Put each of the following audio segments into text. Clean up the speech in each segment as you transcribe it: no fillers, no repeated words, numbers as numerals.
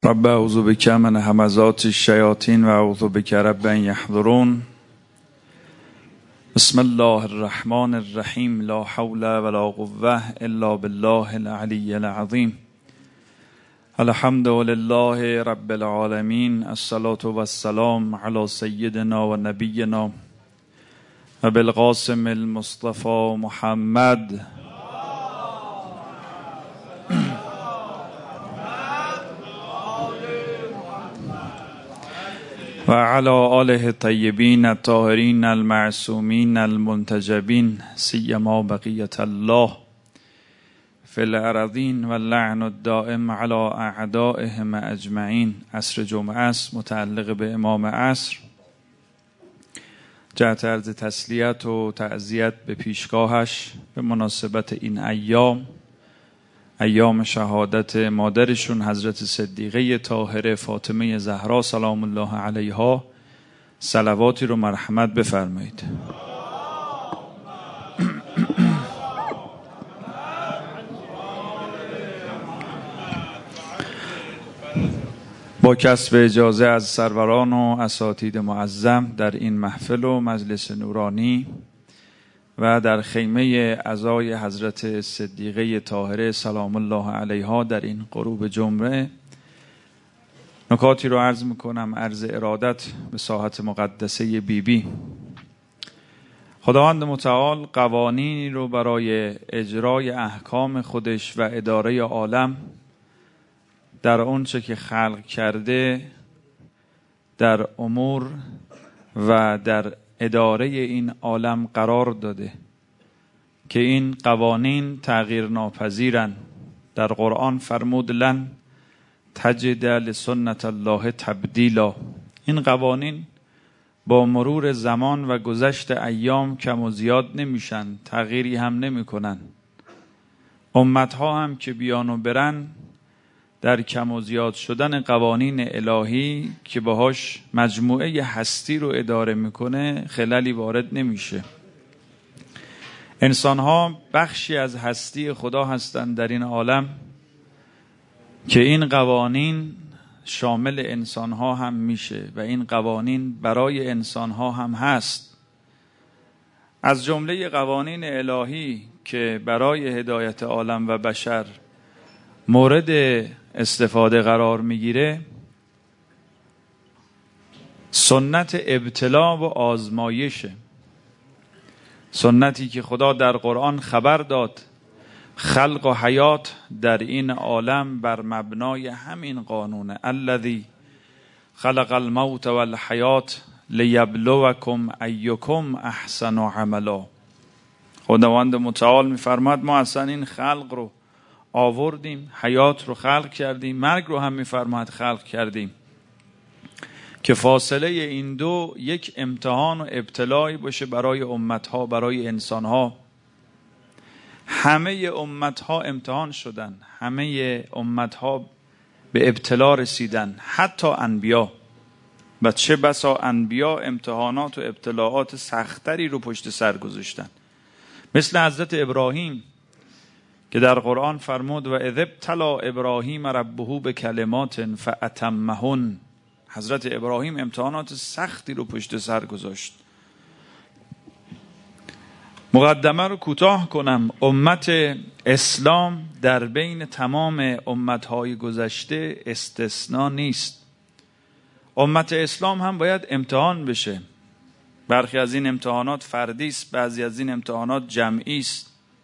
رب اعوذ بک من همزات الشیاطین و اعوذ بک رب ان یحضرون. بسم الله الرحمن الرحیم. لا حول ولا قوة الا بالله العلی العظیم. الحمد لله رب العالمین. الصلاة والسلام علی سیدنا و نبینا و بالقاسم المصطفى محمد و علی آله الطیبین الطاهرین المعصومین المنتجبین سیما بقیة الله فی الارضین و اللعن الدائم علی اعدائهم اجمعین. عصر جمعه است، متعلق به امام عصر. جهت عرض تسلیت و تعزیت به پیشگاهش به مناسبت این ایام شهادت مادرشون حضرت صدیقه طاهره فاطمه زهرا سلام الله علیها، صلواتی رو مرحمت بفرمایید. با کسب اجازه از سروران و اساتید معظم در این محفل و مجلس نورانی و در خیمه عزای حضرت صدیقه طاهره سلام الله علیها در این غروب جمعه نکاتی رو عرض میکنم، عرض ارادت به ساحت مقدسه بیبی. خداوند متعال قوانینی رو برای اجرای احکام خودش و اداره عالم در آنچه که خلق کرده در امور و در اداره این عالم قرار داده که این قوانین تغییر ناپذیرن. در قرآن فرمود لن تجد لسنت الله تبدیلا. این قوانین با مرور زمان و گذشت ایام کم و زیاد نمیشن، تغییری هم نمیکنن. امتها هم که بیان و برن در کم و زیاد شدن قوانین الهی که باهاش مجموعه هستی رو اداره میکنه خللی وارد نمیشه. انسانها بخشی از هستی خدا هستند در این عالم که این قوانین شامل انسانها هم میشه و این قوانین برای انسانها هم هست. از جمله قوانین الهی که برای هدایت عالم و بشر مورد استفاده قرار میگیره سنت ابتلا و آزمایشه. سنتی که خدا در قرآن خبر داد خلق و حیات در این عالم بر مبنای همین قانونه. الذی خلق الموت والحیات لیبلوکم ایکم احسن عملا. خداوند متعال میفرماد ما اصلا این خلق رو آوردیم، حیات رو خلق کردیم، مرگ رو هم میفرماد خلق کردیم که فاصله این دو یک امتحان و ابتلایی باشه برای امتها، برای انسانها. همه امتها امتحان شدن، همه امتها به ابتلا رسیدن، حتی انبیا. و چه بسا انبیا امتحانات و ابتلاعات سختری رو پشت سر گذاشتن، مثل حضرت ابراهیم که در قرآن فرمود و اذ ابتلی ابراهیم ربه بکلمات فاتمهن. حضرت ابراهیم امتحانات سختی رو پشت سر گذاشت. مقدمه رو کوتاه کنم. امت اسلام در بین تمام امتهای گذشته استثناء نیست. امت اسلام هم باید امتحان بشه. برخی از این امتحانات فردی است، بعضی از این امتحانات جمعی است.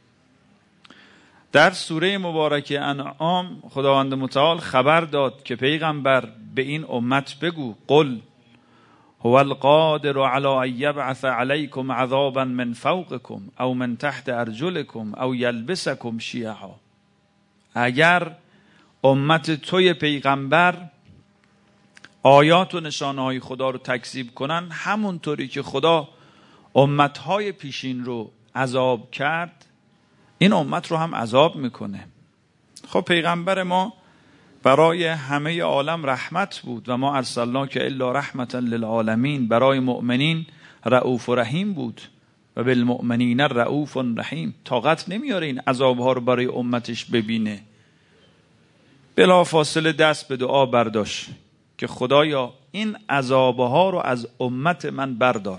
در سوره مبارکه انعام خداوند متعال خبر داد که پیغمبر به این امت بگو قل هو القادر علی ان یبعث علیکم عذابا من فوقکم او من تحت ارجلکم او یلبسکم شیعا. اگر امت توی پیغمبر آیات و نشانه‌های خدا رو تکذیب کنن، همونطوری که خدا امتهای پیشین رو عذاب کرد این امت رو هم عذاب میکنه. خب پیغمبر ما برای همه عالم رحمت بود و ما ارسلناک الا رحمتا للعالمین. برای مؤمنین رؤوف و رحیم بود و بالمؤمنین رؤوف رحیم. طاقت نمیاره این عذابها رو برای امتش ببینه. بلا فاصله دست به دعا برداشت که خدایا این عذابها رو از امت من بردار.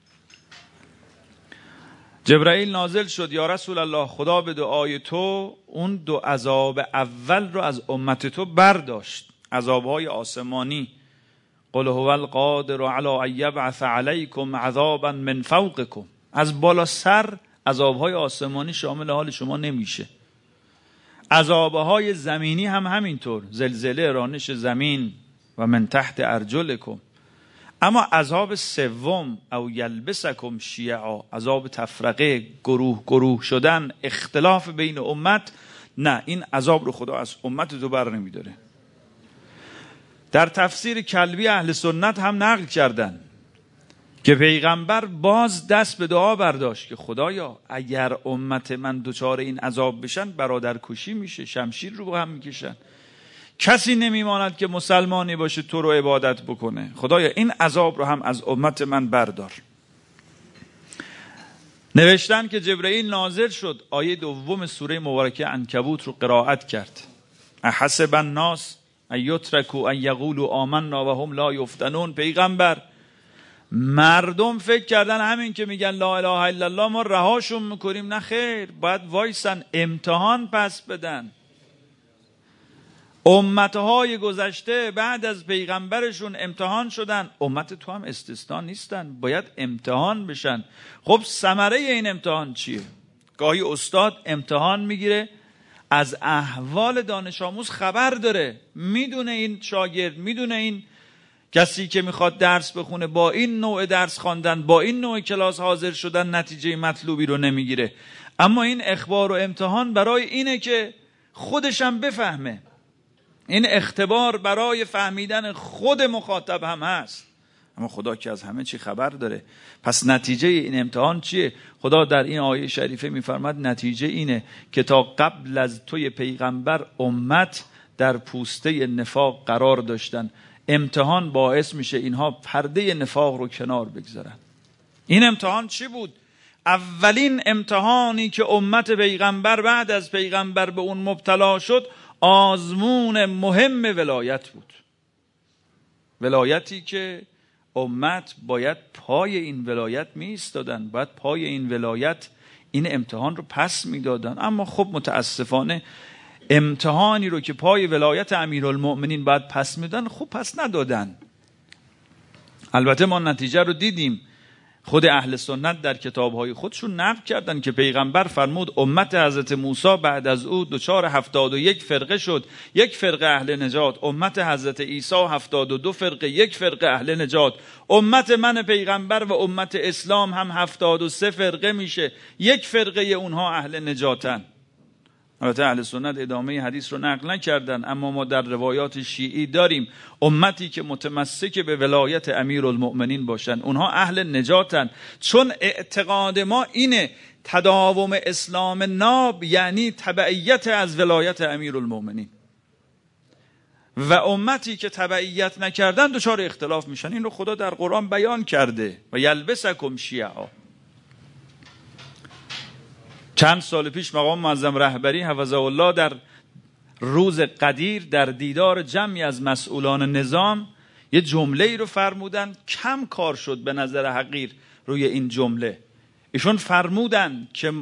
جبرائیل نازل شد، یا رسول الله خدا به دعای تو اون 2 عذاب اول رو از امت تو برداشت، عذابهای آسمانی. قل هو القادر علی ان یبعث علیکم عذابا من فوقکم، از بالا سر عذابهای آسمانی شامل حال شما نمیشه. عذابهای زمینی هم همینطور، زلزله، رانش زمین و من تحت ارجلکم. اما عذاب سوم او یلبسکم شیعا، عذاب تفرقه، گروه شدن، اختلاف بین امت، نه، این عذاب رو خدا از امت تو بر نمیداره. در تفسیر کلبی اهل سنت هم نقل کردن که پیغمبر باز دست به دعا برداشت که خدایا اگر امت من دچار این عذاب بشن برادر کشی میشه، شمشیر رو با هم میکشن، کسی نمیماند که مسلمانی باشه تو رو عبادت بکنه. خدایا این عذاب رو هم از امت من بردار. نوشتن که جبرئیل نازل شد، آیه 2 سوره مبارکه عنکبوت رو قرائت کرد. احسب الناس ان یترکوا ان یقولوا آمنا و هم لا یفتنون. پیغمبر، مردم فکر کردن همین که میگن لا اله الا الله ما رهاشون میکنیم. نه خیر، باید وایسن امتحان پس بدن. امتهای گذشته بعد از پیغمبرشون امتحان شدن، امت تو هم استثنا نیستن، باید امتحان بشن. خب ثمره این امتحان چیه؟ گاهی استاد امتحان میگیره، از احوال دانش آموز خبر داره، میدونه این شاگرد، میدونه این کسی که میخواد درس بخونه با این نوع درس خواندن، با این نوع کلاس حاضر شدن نتیجه مطلوبی رو نمیگیره. اما این اخبار و امتحان برای اینه که خودشم بفهمه. این اختبار برای فهمیدن خود مخاطب هم هست. اما خدا که از همه چی خبر داره. پس نتیجه این امتحان چیه؟ خدا در این آیه شریفه میفرماد نتیجه اینه که تا قبل از توی پیغمبر امت در پوسته نفاق قرار داشتن. امتحان باعث میشه اینها پرده نفاق رو کنار بگذارن. این امتحان چی بود؟ اولین امتحانی که امت پیغمبر بعد از پیغمبر به اون مبتلا شد، آزمون مهم ولایت بود. ولایتی که امت باید پای این ولایت می ایستادن، باید پای این ولایت این امتحان رو پس می دادن. اما خب متاسفانه امتحانی رو که پای ولایت امیرالمؤمنین باید پس می دادن، خب پس ندادن. البته ما نتیجه رو دیدیم. خود اهل سنت در کتابهای خودشون نقل کردن که پیغمبر فرمود امت حضرت موسی بعد از او دچار 71 فرقه شد، 1 فرقه اهل نجات. امت حضرت عیسی 72 فرقه، 1 فرقه اهل نجات. امت من پیغمبر و امت اسلام هم 73 فرقه میشه، 1 فرقه اونها اهل نجاتن. البته اهل سنت ادامه حدیث رو نقل نکردن، اما ما در روایات شیعی داریم امتی که متمسک به ولایت امیرالمؤمنین باشن اونها اهل نجاتن. چون اعتقاد ما اینه تداوم اسلام ناب یعنی تبعیت از ولایت امیرالمؤمنین، و امتی که تبعیت نکردن دچار اختلاف میشن. این رو خدا در قرآن بیان کرده، و یلبسکم شیعا. چند سال پیش مقام معظم رهبری حفظه الله در روز قدیر در دیدار جمعی از مسئولان نظام یه جمله رو فرمودن، کم کار شد به نظر حقیر روی این جمله. ایشون فرمودن که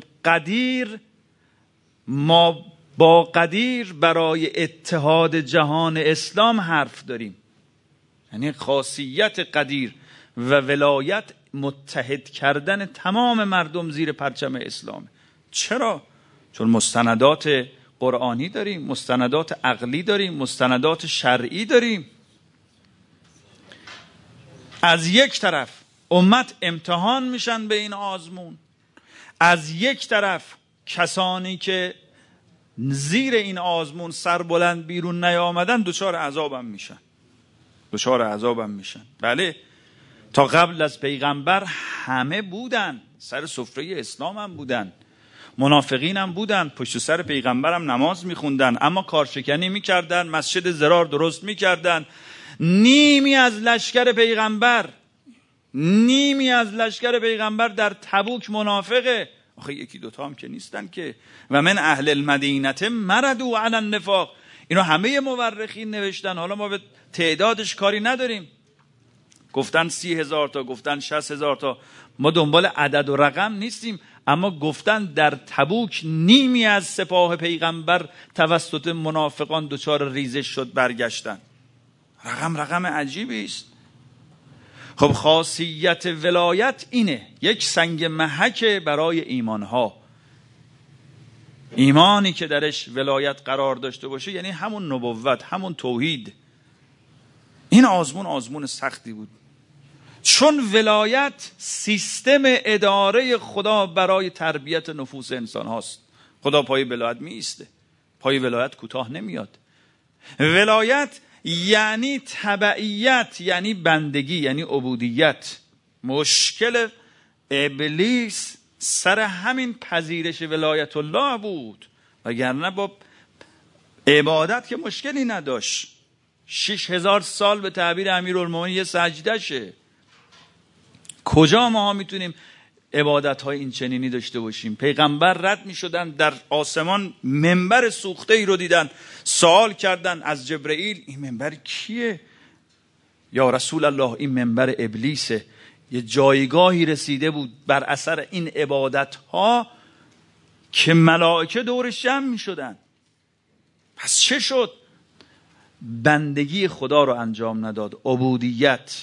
ما با قدیر برای اتحاد جهان اسلام حرف داریم. یعنی خاصیت قدیر و ولایت متحد کردن تمام مردم زیر پرچم اسلام. چرا؟ چون مستندات قرآنی داریم، مستندات عقلی داریم، مستندات شرعی داریم. از یک طرف امت امتحان میشن به این آزمون، از یک طرف کسانی که زیر این آزمون سربلند بیرون نیامدن دچار عذابم میشن. بله، تا قبل از پیغمبر همه بودن، سر سفره اسلام هم بودن، منافقین هم بودن، پشت سر پیغمبر هم نماز میخوندن، اما کارشکنی میکردن، مسجد ضرار درست میکردن. نیمی از لشکر پیغمبر در تبوک منافقه. آخه 1-2 هم که نیستن که. و من اهل المدینه مردوا علی النفاق. اینو همه مورخین نوشتن. حالا ما به تعدادش کاری نداریم، گفتن 30,000 تا، گفتن 60,000 تا، ما دنبال عدد و رقم نیستیم. اما گفتن در تبوک نیمی از سپاه پیغمبر توسط منافقان دچار ریزش شد، برگشتن. رقم عجیبی است. خب خاصیت ولایت اینه، یک سنگ محک برای ایمانها. ایمانی که درش ولایت قرار داشته باشه یعنی همون نبوت، همون توحید. این آزمون سختی بود، چون ولایت سیستم اداره خدا برای تربیت نفوس انسان هاست. خدا پای ولایت می ایسته، پای ولایت کوتاه نمیاد. ولایت یعنی تبعیت، یعنی بندگی، یعنی عبودیت. مشکل ابلیس سر همین پذیرش ولایت الله بود، وگرنه با عبادت که مشکلی نداشت. 6,000 سال به تعبیر امیرالمومنین یه سجده شه. کجا ما میتونیم عبادت های این چنینی داشته باشیم؟ پیغمبر رد میشدن، در آسمان منبر سوخته ای رو دیدن، سوال کردن از جبرئیل این منبر کیه؟ یا رسول الله این منبر ابلیسه. یه جایگاهی رسیده بود بر اثر این عبادت ها که ملائکه دورش جمع میشدن. پس چه شد؟ بندگی خدا رو انجام نداد، عبودیت.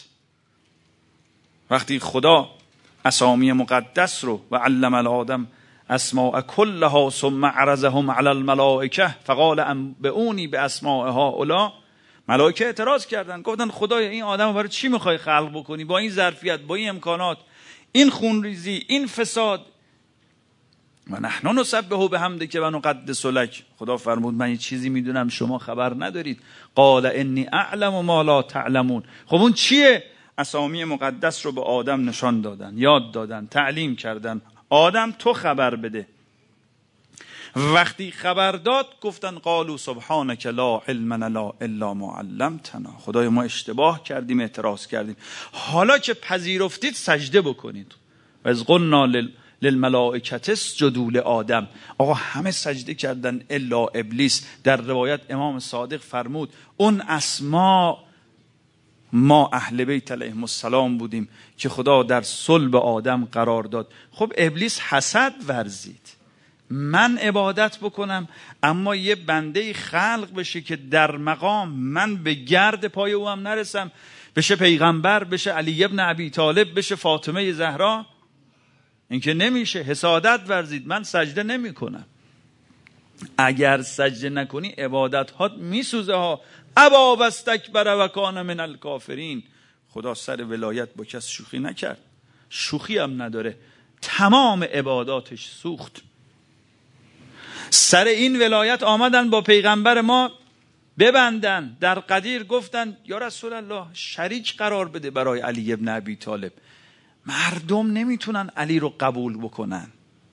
وقتی خدا اسامی مقدس رو و علم الآدم اسماء کلها ثم عرضهم علی الملائکه فقال انبئونی باسماء هؤلاء، ملائکه اعتراض کردن، گفتن خدایا این آدمو برای چی میخوای خلق بکنی؟ با این ظرفیت، با این امکانات، این خونریزی، این فساد. و نحن نسبح بحمدک و نقدس لک. خدا فرمود من یه چیزی میدونم شما خبر ندارید. قال انی اعلم ما لا تعلمون. خب اون چیه؟ اسامی مقدس رو به آدم نشان دادن، یاد دادن، تعلیم کردن. آدم تو خبر بده. وقتی خبر داد گفتن قالوا سبحانك لا علم لنا الا ما علمتنا. خدای ما اشتباه کردیم، اعتراض کردیم. حالا که پذیرفتید سجده بکنید. و از قلنا للملائکه اسجدوا لآدم. آقا همه سجده کردن الا ابلیس. در روایت امام صادق فرمود اون اسماء ما اهل بیت علیهم السلام بودیم که خدا در صلب آدم قرار داد. خب ابلیس حسد ورزید، من عبادت بکنم اما یه بنده خلق بشه که در مقام من به گرد پای او هم نرسم، بشه پیغمبر، بشه علی ابن ابی طالب، بشه فاطمه زهرا. این که نمیشه. حسادت ورزید، من سجده نمی کنم. اگر سجده نکنی عبادت هات میسوزه ها. ابا و استکبر و کان من الکافرین. خدا سر ولایت با کس شوخی نکرد، شوخی هم نداره، تمام عباداتش سوخت. سر این ولایت آمدن با پیغمبر ما ببندن. در قدیر گفتن یا رسول الله شریک قرار بده برای علی ابن ابی طالب. مردم نمیتونن علی رو قبول بکنن.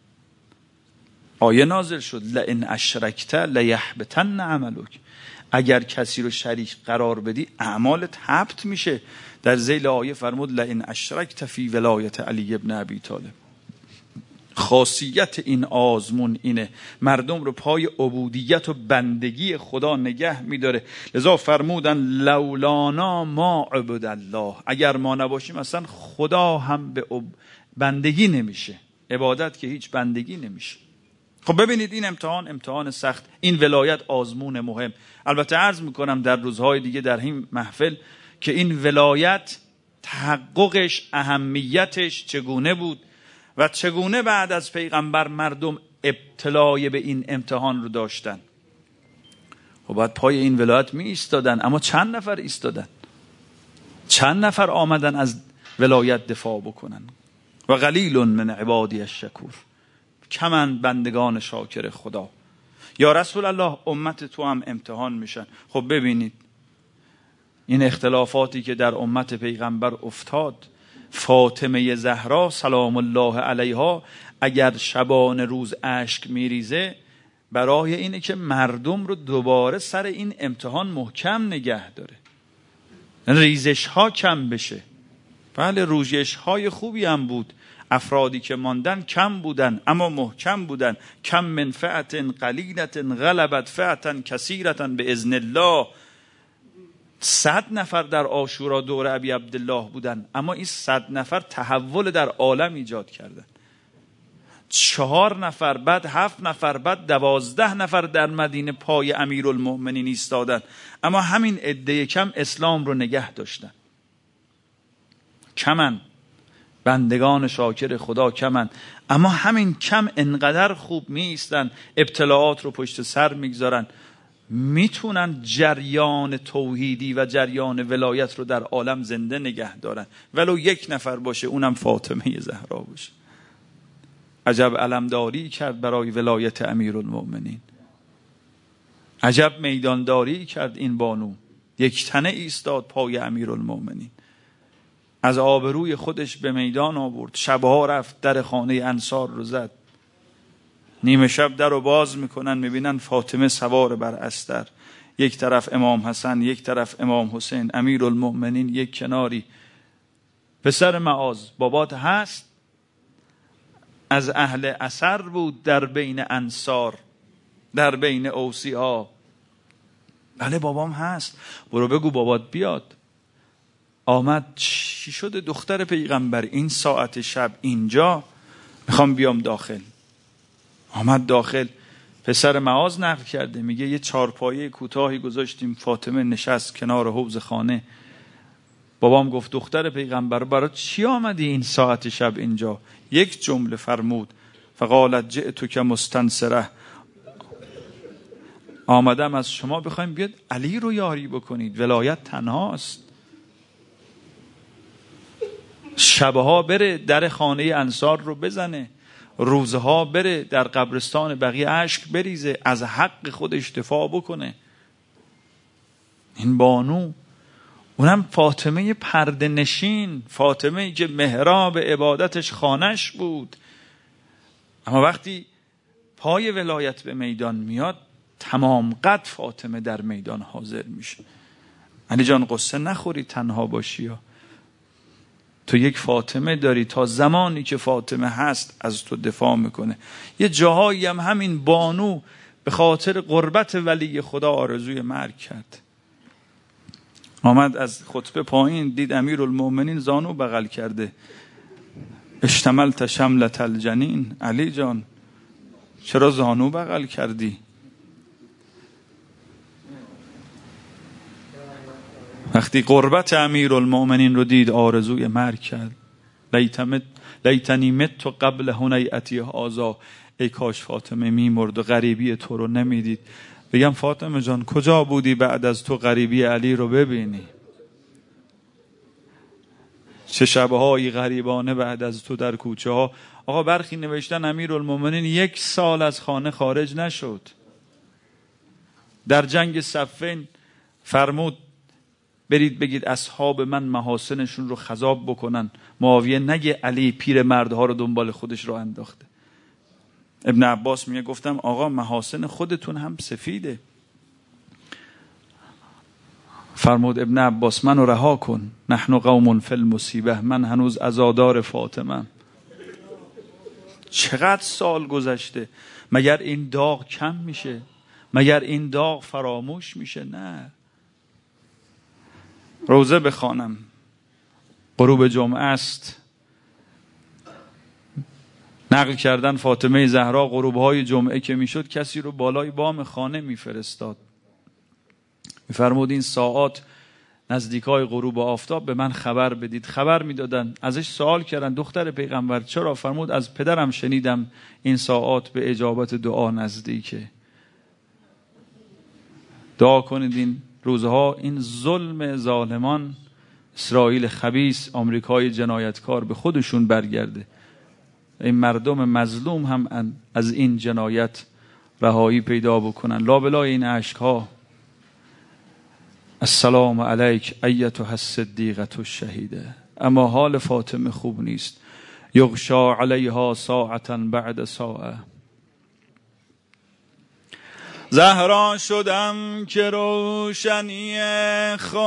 آیه نازل شد لئن اشرکت لیحبطن عملک. اگر کسی رو شریک قرار بدی اعمالت حبط میشه. در ذیل آیه فرمود لئن اشرکت فی ولایت علی ابن ابی طالب. خاصیت این آزمون اینه، مردم رو پای عبودیت و بندگی خدا نگه میداره. لذا فرمودن لولانا ما عبد الله. اگر ما نباشیم اصلا خدا هم به بندگی نمیشه. عبادت که هیچ بندگی نمیشه. خب ببینید این امتحان سخت، این ولایت آزمون مهم. البته عرض میکنم در روزهای دیگه در این محفل که این ولایت تحققش، اهمیتش چگونه بود و چگونه بعد از پیغمبر مردم ابتلای به این امتحان رو داشتن. خب باید پای این ولایت می ایستادن. اما چند نفر ایستادن؟ چند نفر آمدن از ولایت دفاع بکنن؟ و قلیل من عبادی الشکور. کمند بندگان شاکر خدا. یا رسول الله امت تو هم امتحان میشن. خب ببینید این اختلافاتی که در امت پیغمبر افتاد. فاطمه زهرا سلام الله علیها اگر شبانه روز اشک میریزه برای اینه که مردم رو دوباره سر این امتحان محکم نگه داره، ریزش ها کم بشه. بله روزش های خوبی هم بود، افرادی که ماندن کم بودن اما محکم بودن. کم من فئة قلیلة غلبت فئة کثیرة باذن الله. 100 نفر در عاشورا دور ابی عبدالله بودن اما این 100 نفر تحول در عالم ایجاد کردن. 4 نفر، بعد 7 نفر، بعد 12 نفر در مدینه پای امیرالمؤمنین ایستادن اما همین عده کم اسلام رو نگه داشتن. کمن، بندگان شاکر خدا کمن، اما همین کم انقدر خوب می ایستن، ابتلاعات رو پشت سر میگذارن، میتونن جریان توحیدی و جریان ولایت رو در عالم زنده نگه دارن، ولو 1 نفر باشه، اونم فاطمه زهرا باشه. عجب علمداری کرد برای ولایت امیرالمؤمنین، عجب میدانداری کرد این بانو، یک تنه ایستاد پای امیرالمؤمنین، از آبروی خودش به میدان آورد. شبها رفت در خانه انصار رو زد، نیمه شب در رو باز میکنن میبینن فاطمه سوار بر استر، یک طرف امام حسن، یک طرف امام حسین، امیرالمؤمنین یک کناری. پسر معاذ بابات هست؟ از اهل اثر بود در بین انصار، در بین اوسی ها. بله بابام هست. برو بگو بابات بیاد. آمد. چی شده دختر پیغمبر این ساعت شب اینجا؟ میخوام بیام داخل. آمد داخل. پسر معاذ نقل کرده، میگه یه چارپایه کوتاهی گذاشتیم، فاطمه نشست کنار حوض خانه. بابام گفت دختر پیغمبر برای چی آمدی این ساعت شب اینجا؟ یک جمله فرمود، فقالت جئتک مستنصره، آمدم از شما بخوایم بیاد علی رو یاری بکنید، ولایت تنهاست. شبها بره در خانه انصار رو بزنه، روزها بره در قبرستان بقیه اشک بریزه، از حق خودش دفاع بکنه. این بانو، اونم فاطمه پرده نشین، فاطمه که محراب عبادتش خانش بود، اما وقتی پای ولایت به میدان میاد تمام قد فاطمه در میدان حاضر میشه. علی جان قصه نخوری تنها باشی ها. تو یک فاطمه داری تا زمانی که فاطمه هست از تو دفاع میکنه. یه جاهایی هم همین بانو به خاطر قربت ولی خدا آرزوی مرگ کرد. آمد از خطبه پایین دید امیرالمؤمنین زانو بغل کرده. اشتملت شملت الجنین، علی جان چرا زانو بغل کردی؟ وقتی قربت امیرالمؤمنین رو دید آرزوی مرگ کرد. لیتنی مت قبل هنیئتی هذا، ای کاش فاطمه میمرد و غریبی تو رو نمیدید. بگم فاطمه جان کجا بودی بعد از تو غریبی علی رو ببینی؟ چه شبهایی غریبانه بعد از تو در کوچه ها. آقا برخی نوشتن امیرالمؤمنین 1 سال از خانه خارج نشد. در جنگ صفین فرمود برید بگید اصحاب من محاسنشون رو خضاب بکنن، معاویه نگه علی پیر مردها رو دنبال خودش رو انداخته. ابن عباس میگه گفتم آقا محاسن خودتون هم سفیده. فرمود ابن عباس منو رها کن، نحن قوم فی المصیبه، من هنوز عزادار فاطمه. چقدر سال گذشته، مگر این داغ کم میشه؟ مگر این داغ فراموش میشه؟ نه. روزه بخوانم، غروب جمعه است. نقل کردن فاطمه زهرا غروبهای جمعه که میشد کسی رو بالای بام خانه میفرستاد، میفرمود این ساعات نزدیکای غروب آفتاب به من خبر بدید. خبر میدادن. ازش سوال کردن دختر پیغمبر چرا؟ فرمود از پدرم شنیدم این ساعات به اجابت دعا نزدیکه. دعا کنید این روزها این ظلم ظالمان، اسرائیل خبیث، آمریکای جنایتکار به خودشون برگرده. این مردم مظلوم هم از این جنایت رهایی پیدا بکنن. لابلای این عشقها السلام علیک ایتها الصدیقه الشهیده. اما حال فاطمه خوب نیست. یغشا علیها ساعتا بعد ساعه. زهرا شدم که روشنی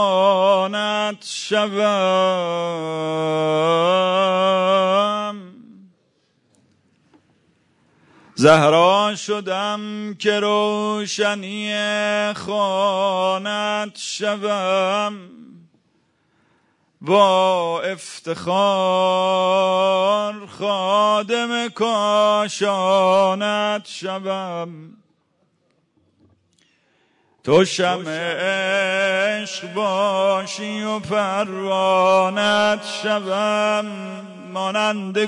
خانت شوم، زهرا شدم که روشنی خانت شوم، با افتخار خادم کاشانت شوم. تو شمع عشق باشی و پروانت شوم، مانند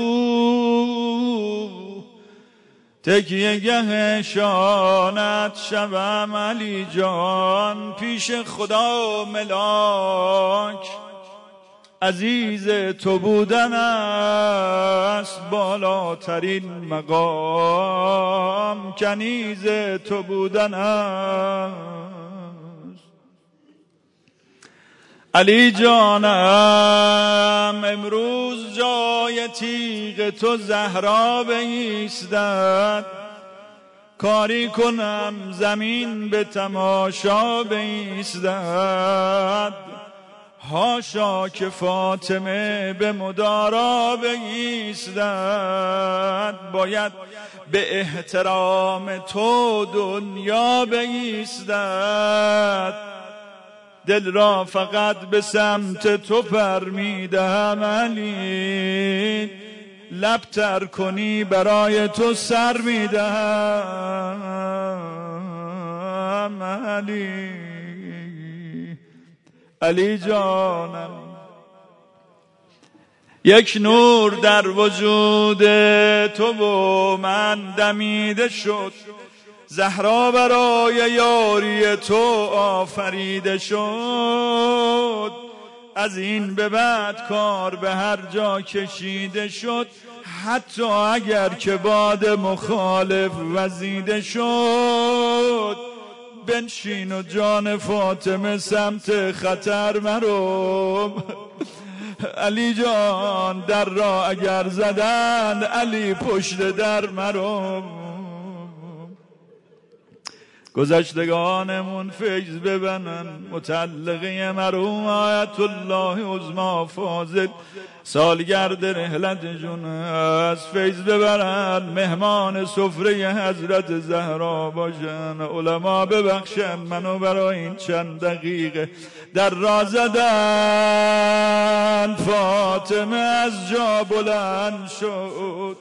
کوه تکیه گه شانت شوم. علی جان پیش خدا ملاک عزیز تو بودن است، بالاترین مقام کنیز تو بودن است. علی جانم امروز جای تیغ تو زهرا بایستد، کاری کنم زمین به تماشا بایستد. حاشا که فاطمه به مدارا بایستد، باید به احترام تو دنیا بایستد. دل را فقط به سمت تو پر میدهم علی، لب تر کنی برای تو سر میدهم علی. علی جانم یک نور در وجود تو و من دمیده شد، زهرا برای یاری تو آفریده شد. از این به بعد کار به هر جا کشیده شد، حتی اگر که باد مخالف وزیده شد. بنشین و جان فاطمه سمت خطر مرو. علی جان در را اگر زدند، علی پشت در مرو. گذشتگانمون فیض ببنن، متعلقه مرحوم آیت الله عظمی فاضل سالگرد رحلتشون از فیض ببرن، مهمان سفره حضرت زهرا باشن. علما ببخشن منو برای این چند دقیقه در را زدن. فاطمه از جا بلند شد،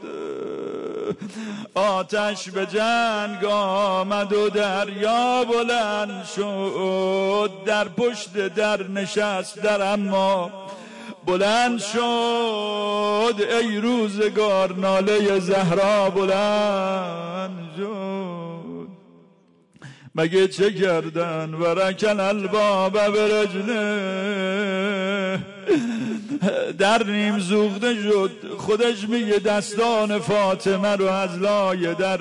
آتش به جنگ آمد و دریا بلند شد. در پشت در نشست در اما بلند شد. ای روزگار ناله زهرا بلند شد. مگه چه کردن ورکل الباب برجله، در نیم سوخته شد. خودش میگه دستان فاطمه رو از لای در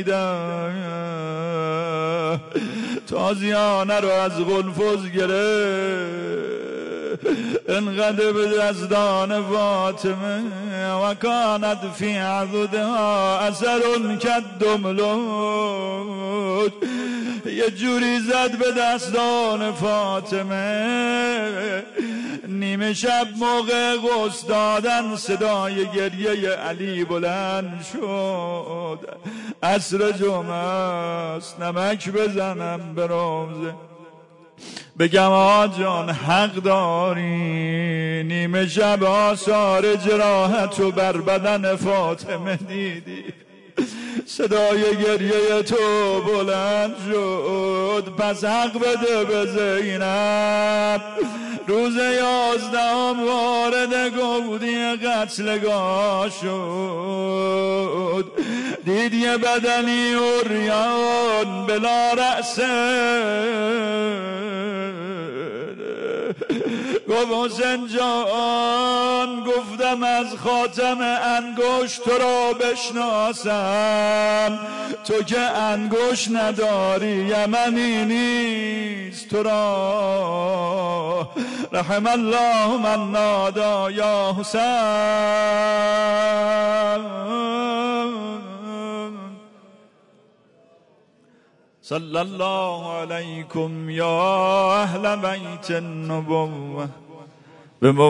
دیدم، تازیانه رو از قلفز گرفت. انقدر به دستان فاطمه و کانت فی عضدها اثر کالدملج، یه جوری زد به دستان فاطمه. نیمه شب موقع غسل دادن صدای گریه علی بلند شد. عصر جمعه است، نمک بزنم به روزه بگم آقا جان حق داری. نیمه شب آثار جراحت رو بر بدن فاطمه دیدی، صدای گریه تو بلند شد. پس حق بده به زینب. روز 11 وارد گودی قتلگاه شد، دید یه بدنی عریان بلا رأسه. گفت حسین جان، گفتم از خاتم انگشت تو را بشناسم، تو که انگشت نداری یمنی نیست تو را. رحم الله من نادا یا حسین. صلی الله علیکم یا اهل بیت النبوة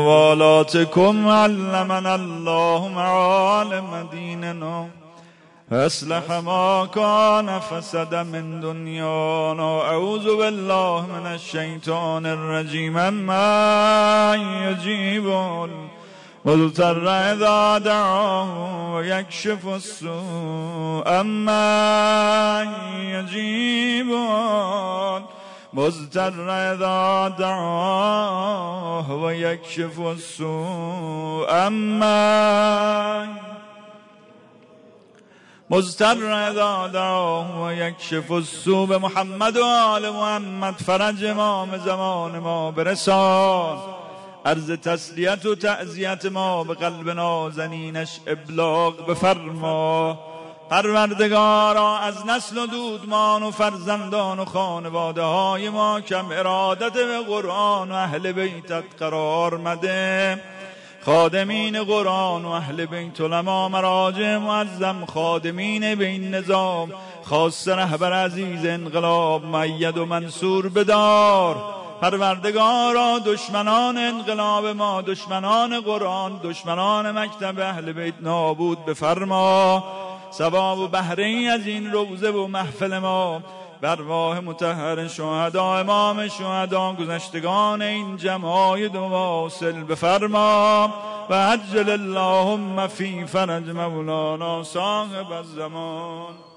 بموالاتكم علمنا الله معالم دیننا اصلح ما كان فسد من دنيانا اعوذ بالله من الشيطان الرجيم من يجيب المضطر اذا دعاه ويكشف السوء من يجيب المضطر اذا دعاه ويكشف السوء مضطر اذا دعاه و یکشف السوء. به محمد و آل محمد فرج امام زمان ما برسان، عرض تسلیت و تعزیت ما به قلب نازنینش ابلاغ بفرما. پروردگارا از نسل و دودمان و فرزندان و خانواده های ما کم ارادت به قرآن و اهل بیتت قرار مده. خادمین قرآن و اهل بیت علما مراجع معظم، خادمین به این نظام، خاص رهبر عزیز انقلاب مؤید و منصور بدار. پروردگارا دشمنان انقلاب ما، دشمنان قرآن، دشمنان مکتب اهل بیت نابود بفرما. ثواب و بهره ای از این روزه و محفل ما بر ارواح مطهر شهدا، امام شهدا، گذشتگان این جمعای دو واصل بفرما. و عجل اللهم فی فرج مولانا صاحب الزمان.